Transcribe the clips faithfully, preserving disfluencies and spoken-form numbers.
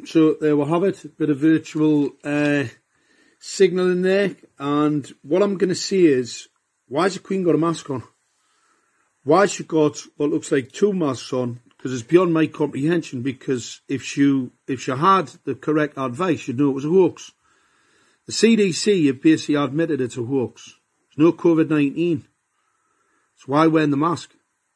So there we have it, a bit of virtual uh, signal in there. And what I'm going to say is, why has the Queen got a mask on? Why has she got what looks like two masks on? Because it's beyond my comprehension, because if she, if she had the correct advice, you'd know it was a hoax. The C D C have basically admitted it's a hoax. There's no COVID nineteen. So why wearing the mask?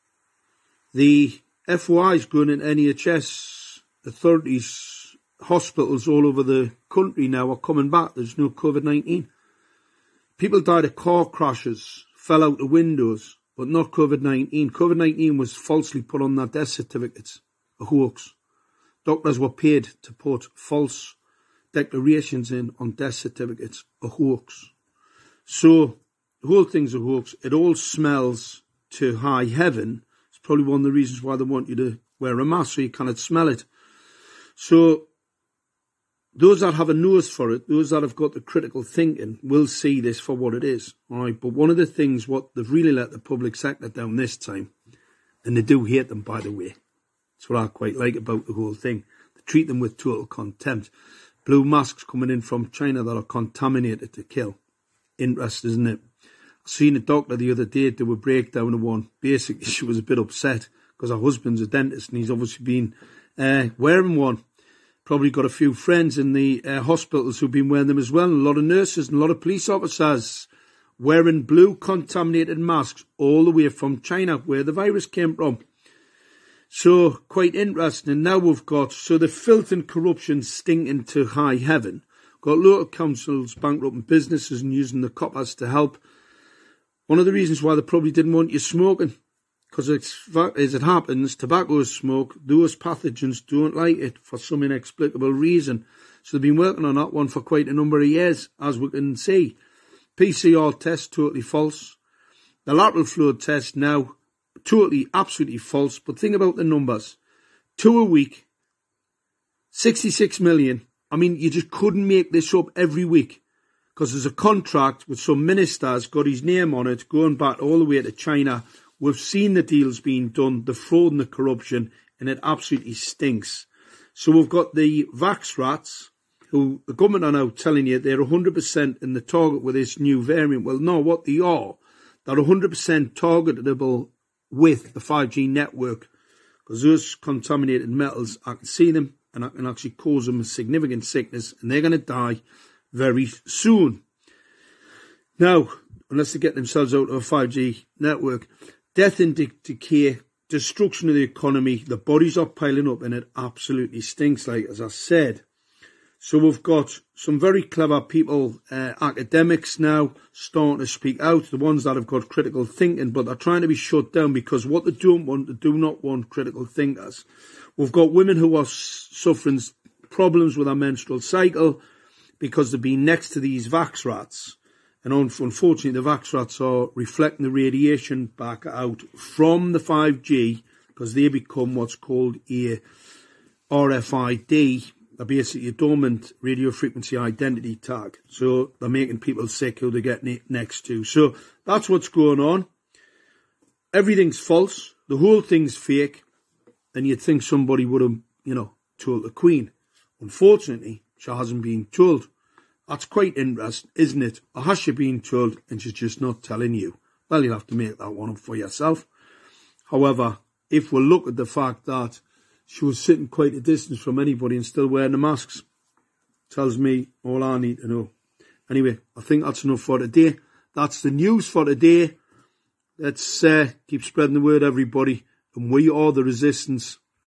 The F O Is going in N H S authorities, hospitals all over the country now are coming back. There's no COVID nineteen. People died of car crashes, fell out the windows, but not COVID nineteen. COVID nineteen was falsely put on their death certificates, a hoax. Doctors were paid to put false declarations in on death certificates, a hoax. So the whole thing's a hoax. It all smells to high heaven. It's probably one of the reasons why they want you to wear a mask, so you cannot smell it. So those that have a nose for it, those that have got the critical thinking, will see this for what it is. All right, but one of the things what they've really let the public sector down this time, and they do hate them, by the way. That's what I quite like about the whole thing. They treat them with total contempt. Blue masks coming in from China that are contaminated to kill. Interesting, isn't it? I seen a doctor the other day do a breakdown of one. Basically, she was a bit upset because her husband's a dentist and he's obviously been uh, wearing one. Probably got a few friends in the uh, hospitals who've been wearing them as well. And a lot of nurses and a lot of police officers wearing blue contaminated masks all the way from China, where the virus came from. So, quite interesting. Now we've got, so the filth and corruption stinking to high heaven. Got local councils bankrupting businesses and using the coppers to help. One of the reasons why they probably didn't want you smoking, because as it happens, tobacco is smoke. Those pathogens don't like it for some inexplicable reason. So they've been working on that one for quite a number of years, as we can see. P C R test, totally false. The lateral flow test now, totally, absolutely false. But think about the numbers. Two a week, sixty-six million. I mean, you just couldn't make this up every week. Because there's a contract with some ministers, got his name on it, going back all the way to China. We've seen the deals being done, the fraud and the corruption, and it absolutely stinks. So we've got the vax rats, who the government are now telling you they're one hundred percent in the target with this new variant. Well, no, what they are, they're one hundred percent targetable with the five G network. Because those contaminated metals, I can see them, and I can actually cause them a significant sickness, and they're going to die very soon. Now, unless they get themselves out of a five G network, death and de decay, destruction of the economy, the bodies are piling up and it absolutely stinks, like as I said. So we've got some very clever people, uh, academics now, starting to speak out, the ones that have got critical thinking, but they're trying to be shut down because what they don't want, they do not want critical thinkers. We've got women who are suffering problems with their menstrual cycle, because they've been next to these vax rats. And unfortunately, the vax rats are reflecting the radiation back out from the five G, because they become what's called a R F I D, a basically a dormant radio frequency identity tag. So they're making people sick who they're getting next to. So that's what's going on. Everything's false. The whole thing's fake. And you'd think somebody would have, you know, told the Queen. Unfortunately, she hasn't been told. That's quite interesting, isn't it? Or has she been told and she's just not telling you? Well, you'll have to make that one up for yourself. However, if we look at the fact that she was sitting quite a distance from anybody and still wearing the masks, tells me all I need to know. Anyway, I think that's enough for today. That's the news for today. Let's uh, keep spreading the word, everybody. And we are the resistance.